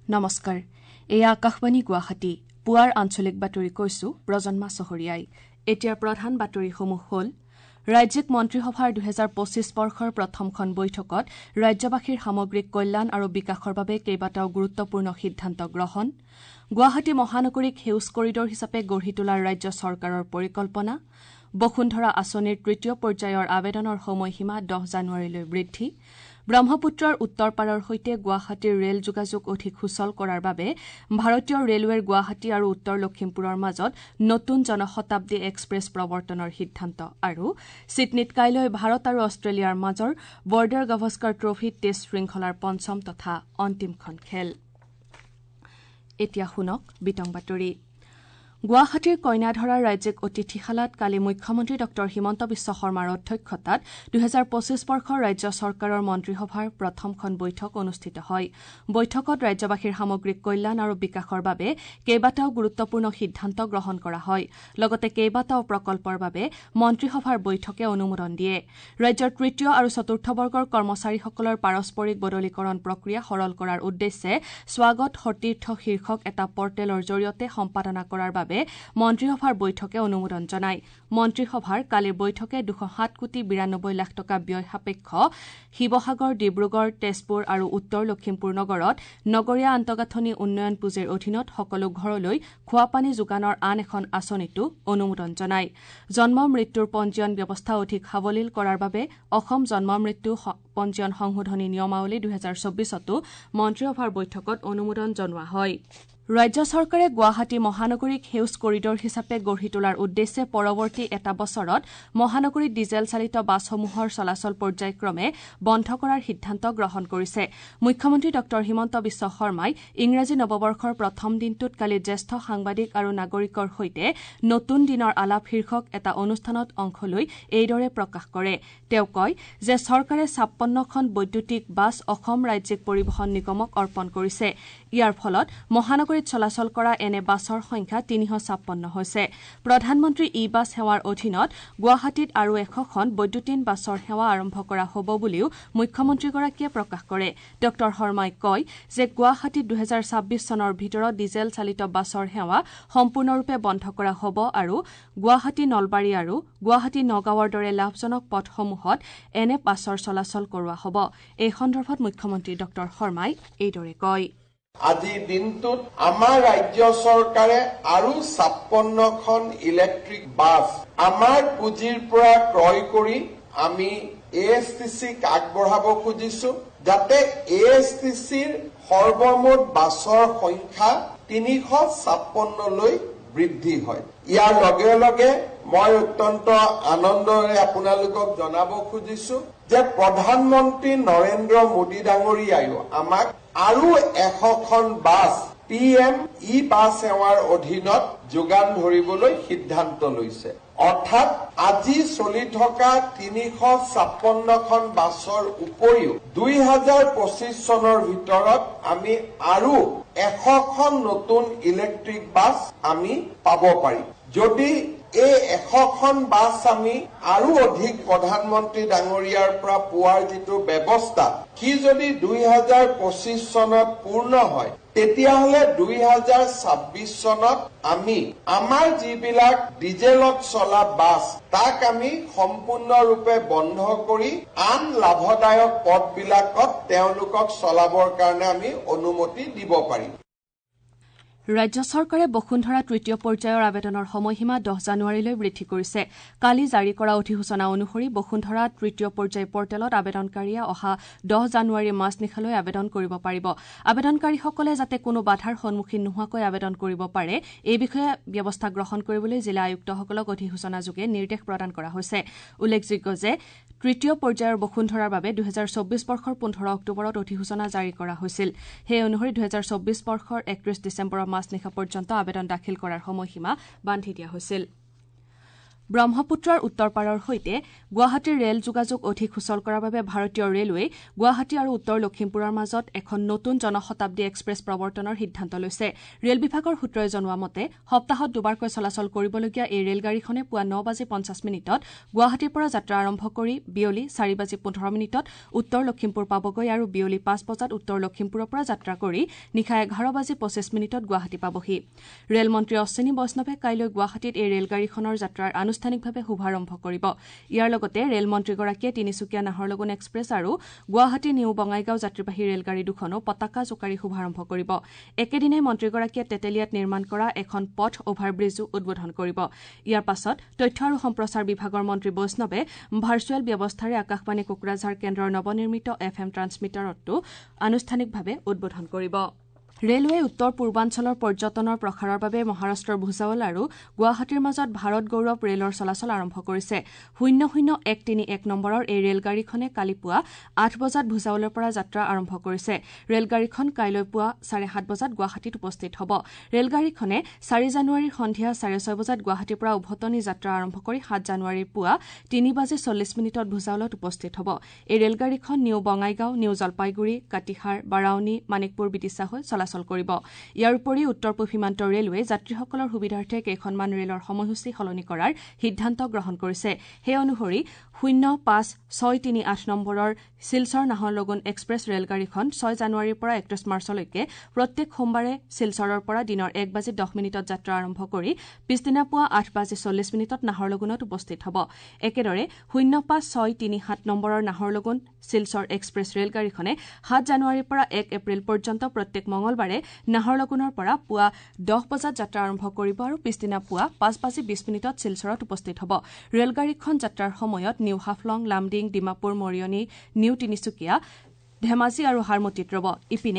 নমস্কাৰ এয়া আকাশবাণী গুৱাহাটী পুৱাৰ আঞ্চলিক বাতৰি কৈছো প্ৰজন্মা চহৰীয়াই এতিয়া প্ৰধান বাতৰিসমূহ হ'ল ৰাজ্যিক মন্ত্ৰীসভাৰ 2025 বৰ্ষৰ প্ৰথমখন বৈঠকত ৰাজ্যবাসীৰ সামগ্ৰিক কল্যাণ আৰু বিকাশৰ বাবে কেইবাটাও গুৰুত্বপূৰ্ণ সিদ্ধান্ত গ্ৰহণ গুৱাহাটী মহানগৰীক সেউজ কৰিডৰ হিচাপে গঢ়ি তোলাৰ ৰাজ্য চৰকাৰৰ পৰিকল্পনা বসুন্ধৰা আঁচনিৰ তৃতীয় পৰ্যায়ৰ আবেদনৰ সময়সীমা 10 জানুৱাৰীলৈ বৃদ্ধি ব্ৰহ্মপুত্ৰৰ উত্তৰ পাৰৰ সৈতে গুৱাহাটীৰ ৰেল যোগাযোগ অধিক সুচল কৰাৰ বাবে ভাৰতীয় ৰেলৱেৰ গুৱাহাটী আৰু উত্তৰ লখিমপুৰৰ মাজত নতুন জনশতাব্দী এক্সপ্ৰেছ প্ৰৱৰ্তনৰ সিদ্ধান্ত আৰু ছিডনীত কাইলৈ ভাৰত আৰু অষ্ট্ৰেলিয়াৰ মাজৰ বৰ্ডাৰ গাভাস্কৰ ট্ৰফী টেষ্ট শৃংখলাৰ পঞ্চম তথা অন্তিমখন খেল এতিয়া শুনক বিতং বাতৰি গুৱাহাটীৰ কইনাধৰাৰ ৰাজ্যিক অতিথিশালাত কালি মুখ্যমন্ত্ৰী ডঃ হিমন্ত বিশ্ব শৰ্মাৰ অধ্যক্ষতাত 2025 বৰ্ষৰ ৰাজ্য চৰকাৰৰ মন্ত্ৰীসভাৰ প্ৰথমখন বৈঠক অনুষ্ঠিত হয় বৈঠকত ৰাজ্যবাসীৰ সামগ্ৰিক কল্যাণ আৰু বিকাশৰ বাবে কেইবাটাও গুৰুত্বপূৰ্ণ সিদ্ধান্ত গ্ৰহণ কৰা হয় লগতে কেইবাটাও প্ৰকল্পৰ বাবে মন্ত্ৰীসভাৰ বৈঠকে অনুমোদন দিয়ে ৰাজ্যৰ তৃতীয় আৰু চতুৰ্থ বৰ্গৰ কৰ্মচাৰীসকলৰ পাৰস্পৰিক বদলীকৰণ প্ৰক্ৰিয়া সৰল কৰাৰ উদ্দেশ্যে স্বাগত সতীৰ্থ শীৰ্ষক এটা পৰ্টেলৰ জৰিয়তে সম্পাদনা কৰাৰ বাবে মন্ত্ৰীসভাৰ বৈঠকে অনুমোদন জনায় মন্ত্ৰীসভাৰ কালিৰ বৈঠকে 207 কোটি 92 লাখ টকা ব্যয় সাপেক্ষ শিৱসাগৰ ডিব্ৰুগড় তেজপুৰ আৰু উত্তৰ লখিমপুৰ নগৰত নগৰীয়া আন্তঃগাঁথনি উন্নয়ন পুঁজিৰ অধীনত সকলো ঘৰলৈ খোৱাপানী যোগানৰ আন এখন আঁচনিতো অনুমোদন জনায় জন্ম মৃত্যুৰ পঞ্জীয়ন ব্যৱস্থা অধিক সাৱলীল কৰাৰ বাবে অসম জন্ম মৃত্যু পঞ্জীয়ন সংশোধনী নিয়মাৱলী 2024তো মন্ত্ৰীসভাৰ বৈঠকত অনুমোদন জনোৱা হয় ৰাজ্য চৰকাৰে গুৱাহাটী মহানগৰীক সেউজ কৰিডৰ হিচাপে গঢ়ি তোলাৰ উদ্দেশ্যে পৰৱৰ্তী এটা বছৰত মহানগৰীত ডিজেল চালিত বাছসমূহৰ চলাচল পৰ্যায়ক্ৰমে বন্ধ কৰাৰ সিদ্ধান্ত গ্ৰহণ কৰিছে মুখ্যমন্ত্ৰী ডঃ হিমন্ত বিশ্ব শৰ্মাই ইংৰাজী নৱবৰ্ষৰ প্ৰথম দিনটোত কালি জ্যেষ্ঠ সাংবাদিক আৰু নাগৰিকৰ সৈতে নতুন দিনৰ আলাপ শীৰ্ষক এটা অনুষ্ঠানত অংশ লৈ এইদৰে প্ৰকাশ কৰে তেওঁ কয় যে চৰকাৰে 56খন বৈদ্যুতিক বাছ অসম ৰাজ্যিক পৰিবহণ নিগমক অৰ্পণ কৰিছে ইয়াৰ ফলত মহানগৰীত চলাচল কৰা এনে বাছৰ সংখ্যা 356 হৈছে প্ৰধানমন্ত্ৰী ই বাছ সেৱাৰ অধীনত গুৱাহাটীত আৰু 100খন বৈদ্যুতিন বাছৰ সেৱা আৰম্ভ কৰা হ'ব বুলিও মুখ্যমন্ত্ৰীগৰাকীয়ে প্ৰকাশ কৰে ডঃ শৰ্মাই কয় যে গুৱাহাটীত 2026 চনৰ ভিতৰত ডিজেল চালিত বাছৰ সেৱা সম্পূৰ্ণৰূপে বন্ধ কৰা হ'ব আৰু গুৱাহাটী নলবাৰী আৰু গুৱাহাটী নগাঁৱৰ দৰে লাভজনক পথসমূহত এনে বাছৰ চলাচল কৰোৱা হ'ব এই সন্দৰ্ভত মুখ্যমন্ত্ৰী ডঃ শৰ্মাই এইদৰে কয় আজিৰ দিনটোত আমাৰ ৰাজ্য চৰকাৰে আৰু 56খন ইলেক্ট্ৰিক বাছ আমাৰ পুঁজিৰ পৰা ক্ৰয় কৰি আমি ASTCক আগবঢ়াব খুজিছো যাতে ASTCৰ সৰ্বমুঠ বাছৰ সংখ্যা 356লৈ বৃদ্ধি হয় ইয়াৰ লগে লগে মই অত্যন্ত আনন্দৰে আপোনালোকক জনাব খুজিছো যে প্ৰধানমন্ত্ৰী নৰেন্দ্ৰ মোদী ডাঙৰীয়ায়ো আমাক আৰু 100খন বাছ PM ই বাছ সেৱাৰ অধীনত যোগান ধৰিবলৈ সিদ্ধান্ত লৈছে অৰ্থাৎ আজি চলি থকা 356খন বাছৰ উপৰিও 2025 চনৰ ভিতৰত আমি আৰু 100খন নতুন ইলেক্ট্ৰিক বাছ আমি পাব পাৰিম যদি এই 100খন বাছ আমি আৰু অধিক প্ৰধানমন্ত্ৰী ডাঙৰীয়াৰ পৰা পোৱাৰ যিটো ব্যৱস্থা কি যদি 2025 চনত পূৰ্ণ হয় তেতিয়াহলে 2026 চনত আমি আমাৰ যিবিলাক ডিজেলত চলা বাছ তাক আমি সম্পূৰ্ণৰূপে বন্ধ কৰি আন লাভদায়ক পথবিলাকত তেওঁলোকক চলাবৰ কাৰণে আমি অনুমতি দিব পাৰিম ৰাজ্য চৰকাৰে বসুন্ধৰা তৃতীয় পৰ্যায়ৰ আবেদনৰ সময়সীমা 10 জানুৱাৰীলৈ বৃদ্ধি কৰিছে কালি জাৰি কৰা অধিসূচনা অনুসৰি বসুন্ধৰা তৃতীয় পৰ্যায় পৰ্টেলত আবেদনকাৰীয়ে অহা 10 জানুৱাৰী মাজনিশালৈ আবেদন কৰিব পাৰিব আবেদনকাৰীসকলে যাতে কোনো বাধাৰ সন্মুখীন নোহোৱাকৈ আবেদন কৰিব পাৰে এই বিষয়ে ব্যৱস্থা গ্ৰহণ কৰিবলৈ জিলা আয়ুক্তসকলক অধিসূচনাযোগে নিৰ্দেশ প্ৰদান কৰা হৈছে উল্লেখযোগ্য যে তৃতীয় পৰ্যায়ৰ বসুন্ধৰাৰ বাবে 2024 বৰ্ষৰ 15 অক্টোবৰত অধিসূচনা জাৰি কৰা হৈছিল সেই অনুসৰি 2024 বৰ্ষৰ 31 ডিচেম্বৰৰ মাজনিশা পৰ্যন্ত আবেদন দাখিল কৰাৰ সময়সীমা বান্ধি দিয়া হৈছিল ব্ৰহ্মপুত্ৰৰ উত্তৰ পাৰৰ সৈতে গুৱাহাটীৰ ৰেল যোগাযোগ অধিক সুচল কৰাৰ বাবে ভাৰতীয় ৰেলৱে গুৱাহাটী আৰু উত্তৰ লখিমপুৰৰ মাজত এখন নতুন জনশতাব্দী এক্সপ্ৰেছ প্ৰৱৰ্তনৰ সিদ্ধান্ত লৈছে। ৰেল বিভাগৰ সূত্ৰই জনোৱা মতে সপ্তাহত দুবাৰকৈ চলাচল কৰিবলগীয়া এই ৰেলগাড়ীখনে পুৱা 9:50 গুৱাহাটীৰ পৰা যাত্ৰা আৰম্ভ কৰি বিয়লি 4:15 উত্তৰ লখিমপুৰ পাবগৈ আৰু বিয়লি 5 বজাত উত্তৰ লখিমপুৰৰ পৰা যাত্ৰা কৰি নিশা 11:25 গুৱাহাটী পাবহি। ৰেলমন্ত্ৰী অশ্বিনী বৈষ্ণৱে কাইলৈ গুৱাহাটীত এই ৰেলগাড়ীখনৰ যাত্ৰাৰ আনুষ্ঠানিকভাৱে শুভাৰম্ভ কৰিব। ইয়াৰ লগতে ৰেলমন্ত্ৰীগৰাকীয়ে তিনিচুকীয়া নাহৰলগুন এক্সপ্ৰেছ আৰু গুৱাহাটী নিউ বঙাইগাঁও যাত্ৰীবাহী ৰেলগাড়ী দুখনো পতাকা জোকাৰি শুভাৰম্ভ কৰিব। একেদিনাই মন্ত্ৰীগৰাকীয়ে তেতেলিয়াত নিৰ্মাণ কৰা এখন পথ অভাৰব্ৰীজো উদ্বোধন কৰিব। ইয়াৰ পাছত তথ্য আৰু সম্প্ৰচাৰ বিভাগৰ মন্ত্ৰী বৈষ্ণৱে ভাৰ্চুৱেল ব্যৱস্থাৰে আকাশবাণী কোকৰাঝাৰ কেন্দ্ৰৰ নৱনিৰ্মিত FM ট্ৰান্সমিটাৰটো আনুষ্ঠানিকভাৱে উদ্বোধন কৰিব। ৰেলৱে উত্তৰ পূৰ্বাঞ্চলৰ পৰ্যটনৰ প্ৰসাৰৰ বাবে মহাৰাষ্ট্ৰৰ ভুছাৱল আৰু গুৱাহাটীৰ মাজত ভাৰত গৌৰৱ ৰেলৰ চলাচল আৰম্ভ কৰিছে। 00131 নম্বৰৰ এই ৰেলগাড়ীখনে কালি পুৱা 8 বজাত ভুছাৱলৰ পৰা যাত্ৰা আৰম্ভ কৰিছে। ৰেলগাড়ীখন কাইলৈ পুৱা 7:30 বজাত গুৱাহাটীত উপস্থিত হ'ব। ৰেলগাড়ীখনে 4 জানুৱাৰীৰ সন্ধিয়া 6:30 বজাত গুৱাহাটীৰ পৰা উভতনি যাত্ৰা আৰম্ভ কৰি 7 জানুৱাৰীৰ পুৱা 3:40 ভুছাৱলত উপস্থিত হ'ব। এই ৰেলগাড়ীখন নিউ বঙাইগাঁও, নিউ জলপাইগুৰি, কাটিহাৰ, বাৰাউনী, মানিকপুৰ, বিদিশা হৈ চলাচল কৰিব। ইয়াৰ উপৰি উত্তৰ পূব সীমান্ত ৰেলৱে যাত্ৰীসকলৰ সুবিধাৰ্থে কেইখনমান ৰেলৰ সময়সূচী সলনি কৰাৰ সিদ্ধান্ত গ্ৰহণ কৰিছে। সেই অনুসৰি 05638 নম্বৰৰ শিলচৰ নাহৰলগুন এক্সপ্ৰেছ ৰেলগাড়ীখন 6 জানুৱাৰীৰ পৰা 31 মাৰ্চলৈকে প্ৰত্যেক সোমবাৰে শিলচৰৰ পৰা দিনৰ 1:10 যাত্ৰা আৰম্ভ কৰি পিছদিনা পুৱা 8:40 নাহৰলগুনত উপস্থিত হ'ব। একেদৰে 05637 নম্বৰৰ নাহৰলগুন শিলচৰ এক্সপ্ৰেছ ৰেলগাড়ীখনে 7 জানুৱাৰীৰ পৰা 1 এপ্ৰিল পৰ্যন্ত প্ৰত্যেক মঙলবাৰে নাহৰলগুনৰ পৰা পুৱা 10 বজাত যাত্ৰা আৰম্ভ কৰিব আৰু পিছদিনা পুৱা 5:20 শিলচৰত উপস্থিত হ'ব। ৰেলগাড়ীখন যাত্ৰাৰ সময়ত নিউ হাফলং, লামডিং, ডিমাপুৰ, মৰিয়নি, নিউ তিনিচুকীয়া, ধেমাজি আৰু হাৰমতিত ৰ'ব। ইপিনে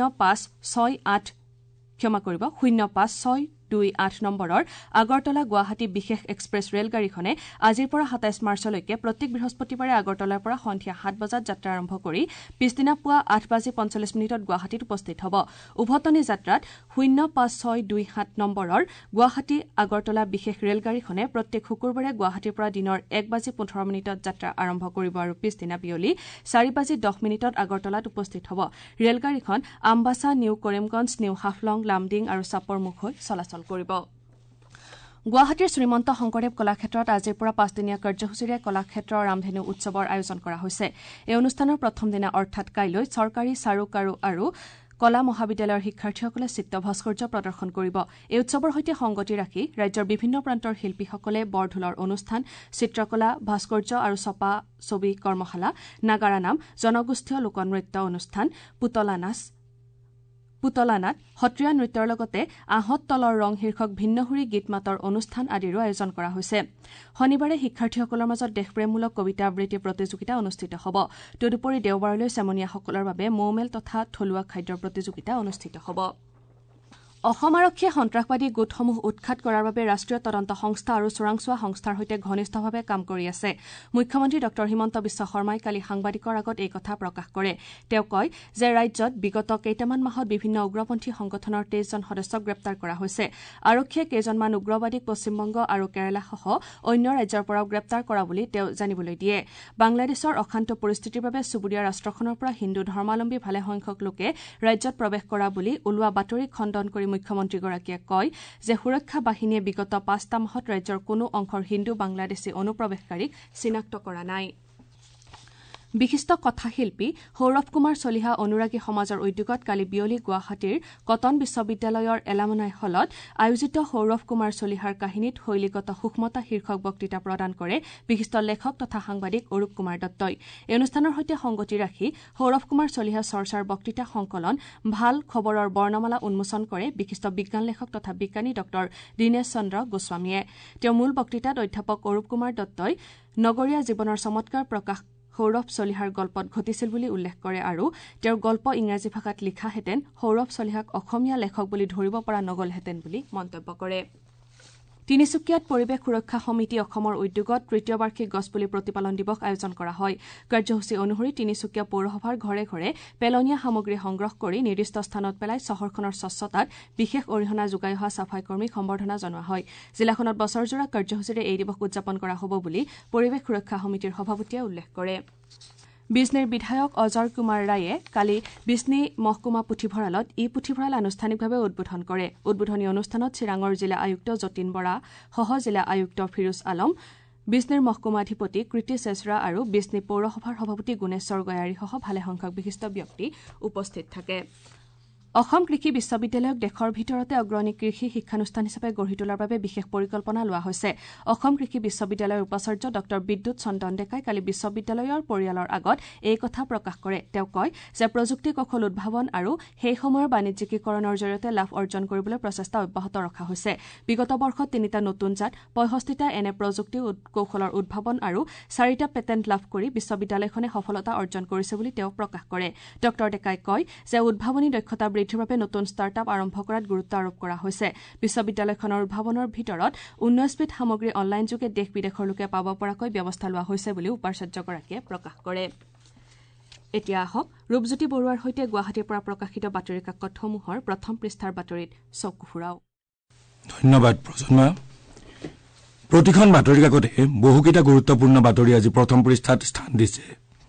05628 নম্বৰৰ আগৰতলা গুৱাহাটী বিশেষ এক্সপ্ৰেছ ৰেলগাড়ীখনে আজিৰ পৰা 27 মাৰ্চলৈকে প্ৰত্যেক বৃহস্পতিবাৰে আগৰতলাৰ পৰা সন্ধিয়া 7 বজাত যাত্ৰা আৰম্ভ কৰি পিছদিনা পুৱা 8:45 গুৱাহাটীত উপস্থিত হ'ব। উভতনি যাত্ৰাত 05627 নম্বৰৰ গুৱাহাটী আগৰতলা বিশেষ ৰেলগাড়ীখনে প্ৰত্যেক শুকুৰবাৰে গুৱাহাটীৰ পৰা দিনৰ 1:15 যাত্ৰা আৰম্ভ কৰিব আৰু পিছদিনা বিয়লি 4:10 আগৰতলাত উপস্থিত হ'ব। ৰেলগাড়ীখন আমবাছা, নিউ কৰিমগঞ্জ, নিউ হাফলং, লামডিং আৰু চাপৰমুখ হৈ চলাচল কৰিব। গুৱাহাটীৰ শ্ৰীমন্ত শংকৰদেৱ কলাক্ষেত্ৰত আজিৰ পৰা 5দিনীয়া কাৰ্যসূচীৰে কলাক্ষেত্ৰ ৰামধেনু উৎসৱৰ আয়োজন কৰা হৈছে। এই অনুষ্ঠানৰ প্ৰথম দিনা অৰ্থাৎ কাইলৈ চৰকাৰী চাৰু কাৰু আৰু কলা মহাবিদ্যালয়ৰ শিক্ষাৰ্থীসকলে চিত্ৰ ভাস্কৰ্য প্ৰদৰ্শন কৰিব। এই উৎসৱৰ সৈতে সংগতি ৰাখি ৰাজ্যৰ বিভিন্ন প্ৰান্তৰ শিল্পীসকলে বৰঢোলৰ অনুষ্ঠান, চিত্ৰকলা, ভাস্কৰ্য আৰু ছপা ছবি কৰ্মশালা, নাগাৰা নাম, জনগোষ্ঠীয় লোকনৃত্য অনুষ্ঠান, পুতলা নাট, সত্ৰীয়া নৃত্যৰ লগতে আহঁত তলৰ ৰং শীৰ্ষক ভিন্নহুৰী গীত মাতৰ অনুষ্ঠান আদিৰো আয়োজন কৰা হৈছে। শনিবাৰে শিক্ষাৰ্থীসকলৰ মাজত দেশপ্ৰেমমূলক কবিতা আবৃত্তি প্ৰতিযোগিতা অনুষ্ঠিত হ'ব। তদুপৰি দেওবাৰলৈ চেমনীয়াসকলৰ বাবে মৌমেল তথা থলুৱা খাদ্যৰ প্ৰতিযোগিতা অনুষ্ঠিত হ'ব। অসম আৰক্ষীয়ে সন্ত্ৰাসবাদী গোটসমূহ উৎখাত কৰাৰ বাবে ৰাষ্ট্ৰীয় তদন্ত সংস্থা আৰু চোৰাংচোৱা সংস্থাৰ সৈতে ঘনিষ্ঠভাৱে কাম কৰি আছে। মুখ্যমন্ত্ৰী ড হিমন্ত বিশ্ব শৰ্মাই কালি সাংবাদিকৰ আগত এই কথা প্ৰকাশ কৰে। তেওঁ কয় যে ৰাজ্যত বিগত কেইটামান মাহত বিভিন্ন উগ্ৰপন্থী সংগঠনৰ 23জন সদস্যক গ্ৰেপ্তাৰ কৰা হৈছে। আৰক্ষীয়ে কেইজনমান উগ্ৰবাদীক পশ্চিমবংগ আৰু কেৰালাসহ অন্য ৰাজ্যৰ পৰাও গ্ৰেপ্তাৰ কৰা বুলি তেওঁ জানিবলৈ দিয়ে। বাংলাদেশৰ অশান্ত পৰিস্থিতিৰ বাবে চুবুৰীয়া ৰাষ্ট্ৰখনৰ পৰা হিন্দু ধৰ্মাৱলম্বী ভালেসংখ্যক লোকে ৰাজ্যত প্ৰৱেশ কৰা বুলি ওলোৱা বাতৰি খণ্ডন কৰি মুখ্যমন্ত্ৰীগৰাকীয়ে কয় যে সুৰক্ষা বাহিনীয়ে বিগত 5টা মাহত ৰাজ্যৰ কোনো অংশৰ হিন্দু বাংলাদেশী অনুপ্ৰৱেশকাৰীক চিনাক্ত কৰা নাই। বিশিষ্ট কথাশিল্পী সৌৰভ কুমাৰ চলিহা অনুৰাগী সমাজৰ উদ্যোগত কালি বিয়লি গুৱাহাটীৰ কটন বিশ্ববিদ্যালয়ৰ এলামনাই হলত আয়োজিত সৌৰভ কুমাৰ চলিহাৰ কাহিনীত শৈলীগত সূক্ষ্মতা শীৰ্ষক বক্তৃতা প্ৰদান কৰে বিশিষ্ট লেখক তথা সাংবাদিক অৰূপ কুমাৰ দত্তই। এই অনুষ্ঠানৰ সৈতে সংগতি ৰাখি সৌৰভ কুমাৰ চলিহা চৰ্চাৰ বক্তৃতা সংকলন ভাল খবৰৰ বৰ্ণমালা উন্মোচন কৰে বিশিষ্ট বিজ্ঞান লেখক তথা বিজ্ঞানী ড দীনেশ চন্দ্ৰ গোস্বামীয়ে। তেওঁ মূল বক্তৃতাত অধ্যাপক অৰূপ কুমাৰ দত্তই নগৰীয়া জীৱনৰ চমৎকাৰ প্ৰকাশ সৌৰভ চলিহাৰ গল্পত ঘটিছিল বুলি উল্লেখ কৰে আৰু তেওঁৰ গল্প ইংৰাজী ভাষাত লিখাহেঁতেন সৌৰভ চলিহাক অসমীয়া লেখক বুলি ধৰিব পৰা নগলহেঁতেন বুলি মন্তব্য কৰে। তিনিচুকীয়াত পৰিৱেশ সুৰক্ষা সমিতি অসমৰ উদ্যোগত তৃতীয় বাৰ্ষিক গছপুলি প্ৰতিপালন দিৱস আয়োজন কৰা হয় কাৰ্যসূচী অনুসৰি তিনিচুকীয়া পৌৰসভাৰ ঘৰে ঘৰে পেলনীয়া সামগ্ৰী সংগ্ৰহ কৰি নিৰ্দিষ্ট স্থানত পেলাই চহৰখনৰ স্বচ্ছতাত বিশেষ অৰিহণা যোগাই অহা চাফাই কৰ্মীক সম্বৰ্ধনা জনোৱা হয় জিলাখনত বছৰজোৰা কাৰ্যসূচীৰে এই দিৱস উদযাপন কৰা হ'ব বুলি পৰিৱেশ সুৰক্ষা সমিতিৰ সভাপতিয়ে উল্লেখ কৰে বিজনীৰ বিধায়ক অজয় কুমাৰ ৰায়ে কালি বিজনী মহকুমা পুথিভঁৰালত পুথিভঁৰাল আনুষ্ঠানিকভাৱে উদ্বোধন কৰে উদ্বোধনী অনুষ্ঠানত চিৰাঙৰ জিলা আয়ুক্ত যতীন বৰা সহ জিলা আয়ুক্ত ফিৰোজ আলম বিজনীৰ মহকুমাধিপতি কৃতি চেচৰা আৰু বিজনী পৌৰসভাৰ সভাপতি গুণেশ্বৰ গয়াৰীসহ ভালেসংখ্যক বিশিষ্ট ব্যক্তি উপস্থিত থাকে অসম কৃষি বিশ্ববিদ্যালয়ক দেশৰ ভিতৰতে অগ্ৰণী কৃষি শিক্ষানুষ্ঠান হিচাপে গঢ়ি তোলাৰ বাবে বিশেষ পৰিকল্পনা লোৱা হৈছে অসম কৃষি বিশ্ববিদ্যালয়ৰ উপাচাৰ্য ড বিদ্যুৎ চন্দন ডেকাই কালি বিশ্ববিদ্যালয়ৰ পৰিয়ালৰ আগত এই কথা প্ৰকাশ কৰে তেওঁ কয় যে প্ৰযুক্তি কৌশল উদ্ভাৱন আৰু সেই সময়ৰ বাণিজ্যিকীকৰণৰ জৰিয়তে লাভ অৰ্জন কৰিবলৈ প্ৰচেষ্টা অব্যাহত ৰখা হৈছে বিগত বৰ্ষত 3টা নতুন জাত 65টা এনে প্ৰযুক্তি কৌশলৰ উদ্ভাৱন আৰু 4টা পেটেণ্ট লাভ কৰি বিশ্ববিদ্যালয়খনে সফলতা অৰ্জন কৰিছে বুলি তেওঁ প্ৰকাশ কৰে ড ডেকাই কয় যে উদ্ভাৱনী দক্ষতা বৃদ্ধিৰ বাবে নতুন ষ্টাৰ্টআপ আৰম্ভ কৰাত গুৰুত্ব আৰোপ কৰা হৈছে বিশ্ববিদ্যালয়খনৰ উদ্ভাৱনৰ ভিতৰত 19বিধ সামগ্ৰী অনলাইন যোগে দেশ বিদেশৰ লোকে পাব পৰাকৈ ব্যৱস্থা লোৱা হৈছে বুলি উপাচাৰ্যগৰাকীয়ে প্ৰকাশ কৰে এতিয়া আহক ৰূপজ্যোতি বৰুৱাৰ সৈতে গুৱাহাটীৰ পৰা প্ৰকাশিত বাতৰি কাকতসমূহৰ প্ৰথম পৃষ্ঠাৰ বাতৰিত চকু ফুৰাও ধন্যবাদ প্ৰজন্মা প্ৰতিখন বাতৰি কাকতে বহুকেইটা গুৰুত্বপূৰ্ণ বাতৰি আজি প্ৰথম পৃষ্ঠাত স্থান দিছে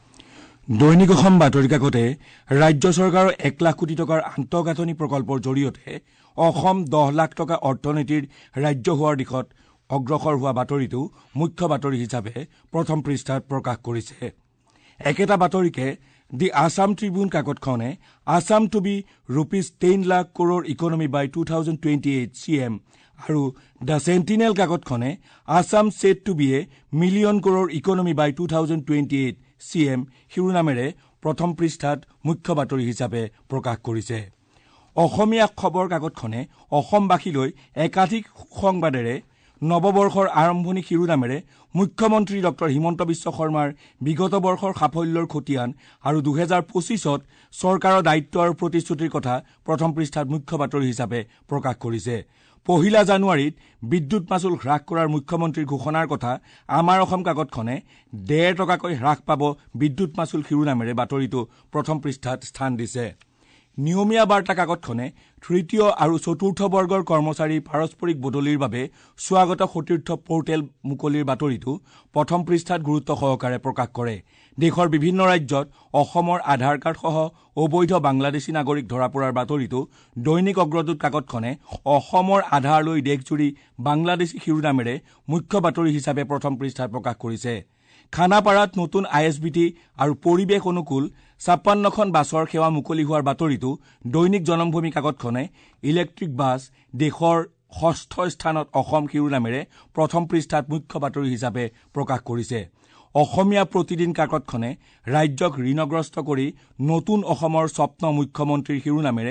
দৈনিক অসম বাতৰি কাকতে ৰাজ্য চৰকাৰৰ 1 লাখ কোটি টকাৰ আন্তঃগাঁথনি প্ৰকল্পৰ জৰিয়তে অসম 10 লাখ টকা অৰ্থনীতিৰ ৰাজ্য হোৱাৰ দিশত অগ্ৰসৰ হোৱা বাতৰিটো মুখ্য বাতৰি হিচাপে প্ৰথম পৃষ্ঠাত প্ৰকাশ কৰিছে একেটা বাতৰিকে দি আসাম ট্ৰিবিউন কাকতখনে Assam to be ₹10 lakh crore economy by 2028 CM আৰু দ্য সেন্টিনেল কাকতখনে Assam set to be a million crore economy by 2028 CM শিৰোনামেৰে প্ৰথম পৃষ্ঠাত মুখ্য বাতৰি হিচাপে প্ৰকাশ কৰিছে অসমীয়া খবৰ কাকতখনে অসমবাসীলৈ একাধিক সংবাদেৰে নৱবৰ্ষৰ আৰম্ভণি শিৰোনামেৰে মুখ্যমন্ত্ৰী ডক্টৰ হিমন্ত বিশ্ব শৰ্মাৰ বিগত বৰ্ষৰ সাফল্যৰ খতিয়ান আৰু 2025ত চৰকাৰৰ দায়িত্ব আৰু প্ৰতিশ্ৰুতিৰ কথা প্ৰথম পৃষ্ঠাত মুখ্য বাতৰি হিচাপে প্ৰকাশ কৰিছে 1 জানুৱাৰীত বিদ্যুৎ মাচুল হ্ৰাস কৰাৰ মুখ্যমন্ত্ৰীৰ ঘোষণাৰ কথা আমাৰ অসম কাকতখনে 1.5 টকাকৈ হ্ৰাস পাব বিদ্যুৎ মাচুল শিৰোনামেৰে বাতৰিটো প্ৰথম পৃষ্ঠাত স্থান দিছে নিয়মীয়া বাৰ্তা কাকতখনে তৃতীয় আৰু চতুৰ্থ বৰ্গৰ কৰ্মচাৰী পাৰস্পৰিক বদলিৰ বাবে স্বাগত সতীৰ্থ পোৰ্টেল মুকলিৰ বাতৰিটো প্ৰথম পৃষ্ঠাত গুৰুত্ব সহকাৰে প্ৰকাশ কৰে দেশৰ বিভিন্ন ৰাজ্যত অসমৰ আধাৰ কাৰ্ড সহ অবৈধ বাংলাদেশী নাগৰিক ধৰা পৰাৰ বাতৰিটো দৈনিক অগ্ৰদূত কাকতখনে অসমৰ আধাৰ লৈ দেশজুৰি বাংলাদেশী শিৰোনামেৰে মুখ্য বাতৰি হিচাপে প্ৰথম পৃষ্ঠাত প্ৰকাশ কৰিছে খানাপাৰাত নতুন ISBT আৰু পৰিৱেশ অনুকূল 56খন বাছৰ সেৱা মুকলি হোৱাৰ বাতৰিটো দৈনিক জনমভূমি কাকতখনে ইলেক্ট্ৰিক বাছ দেশৰ 6ষ্ঠ স্থানত অসম শিৰোনামেৰে প্ৰথম পৃষ্ঠাত মুখ্য বাতৰি হিচাপে প্ৰকাশ কৰিছে অসমীয়া প্ৰতিদিন কাকতখনে ৰাজ্যক ঋণগ্ৰস্ত কৰি নতুন অসমৰ স্বপ্ন মুখ্যমন্ত্ৰীৰ শিৰোনামেৰে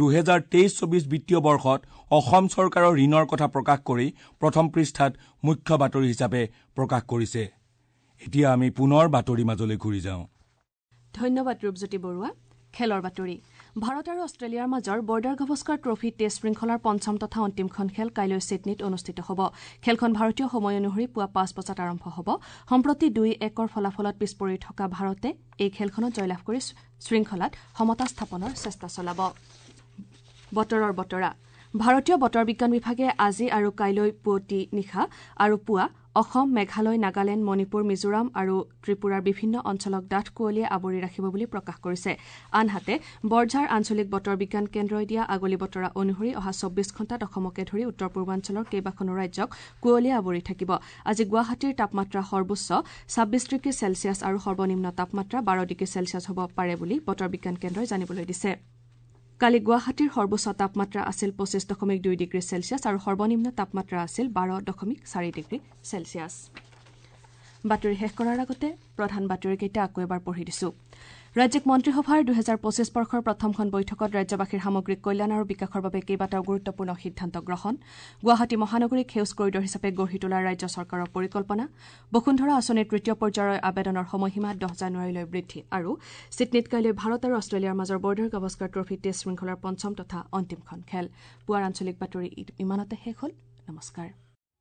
2023-24 বিত্তীয় বৰ্ষত অসম চৰকাৰৰ ঋণৰ কথা প্ৰকাশ কৰি প্ৰথম পৃষ্ঠাত মুখ্য বাতৰি হিচাপে প্ৰকাশ কৰিছে এতিয়া আমি পুনৰ বাতৰি মাজলৈ ঘূৰি যাওঁ ধন্যবাদ ৰূপজ্যোতি বৰুৱা খেলৰ বাতৰি ভাৰত আৰু অষ্ট্ৰেলিয়াৰ মাজৰ বৰ্ডাৰ গাভাস্কাৰ ট্ৰফি টেষ্ট শৃংখলাৰ পঞ্চম তথা অন্তিমখন খেল কাইলৈ ছিডনীত অনুষ্ঠিত হ'ব খেলখন ভাৰতীয় সময় অনুসৰি পুৱা 5 বজাত আৰম্ভ হ'ব সম্প্ৰতি 2-1ৰ ফলাফলত পিছ পৰি থকা ভাৰতে এই খেলখনত জয়লাভ কৰি শৃংখলাত সমতা স্থাপনৰ চেষ্টা চলাব বতৰৰ বতৰা ভাৰতীয় বতৰ বিজ্ঞান বিভাগে আজি আৰু কাইলৈ পুৱতি নিশা আৰু পুৱা অসম মেঘালয় নাগালেণ্ড মণিপুৰ মিজোৰাম আৰু ত্ৰিপুৰাৰ বিভিন্ন অঞ্চলক ডাঠ কুঁৱলীয়ে আৱৰি ৰাখিব বুলি প্ৰকাশ কৰিছে আনহাতে বৰঝাৰ আঞ্চলিক বতৰ বিজ্ঞান কেন্দ্ৰই দিয়া আগলি বতৰা অনুসৰি অহা 24 ঘণ্টাত অসমকে ধৰি উত্তৰ পূৰ্বাঞ্চলৰ কেইবাখনো ৰাজ্যক কুঁৱলীয়ে আৱৰি থাকিব আজি গুৱাহাটীৰ তাপমাত্ৰা সৰ্বোচ্চ 26 ডিগ্ৰী চেলছিয়াছ আৰু সৰ্বনিম্ন তাপমাত্ৰা 12 ডিগ্ৰী চেলছিয়াছ হ'ব পাৰে বুলি বতৰ বিজ্ঞান কেন্দ্ৰই জানিবলৈ দিছে কালি গুৱাহাটীৰ সৰ্বোচ্চ তাপমাত্ৰা আছিল 25.2 ডিগ্ৰী চেলছিয়াছ আৰু সৰ্বনিম্ন তাপমাত্ৰা আছিল 12.4 ডিগ্ৰী চেলছিয়াছ বাতৰি শেষ কৰাৰ আগতে প্ৰধান বাতৰিকেইটা আকৌ এবাৰ পঢ়ি দিছো ৰাজ্যিক মন্ত্ৰীসভাৰ 2025 বৰ্ষৰ প্ৰথমখন বৈঠকত ৰাজ্যবাসীৰ সামগ্ৰিক কল্যাণ আৰু বিকাশৰ বাবে কেইবাটাও গুৰুত্বপূৰ্ণ সিদ্ধান্ত গ্ৰহণ গুৱাহাটী মহানগৰীক সেউজ কৰিডৰ হিচাপে গঢ়ি তোলাৰ ৰাজ্য চৰকাৰৰ পৰিকল্পনা বসুন্ধৰা আঁচনিৰ তৃতীয় পৰ্যায়ৰ আবেদনৰ সময়সীমা 10 জানুৱাৰীলৈ বৃদ্ধি আৰু ছিডনীত কাইলৈ ভাৰত আৰু অষ্ট্ৰেলিয়াৰ মাজৰ বৰ্ডাৰ গাভাস্কাৰ ট্ৰফি টেষ্ট শৃংখলাৰ পঞ্চম তথা অন্তিমখন খেল পুৱাৰ আঞ্চলিক বাতৰি ইমানতে শেষ হ'ল নমস্কাৰ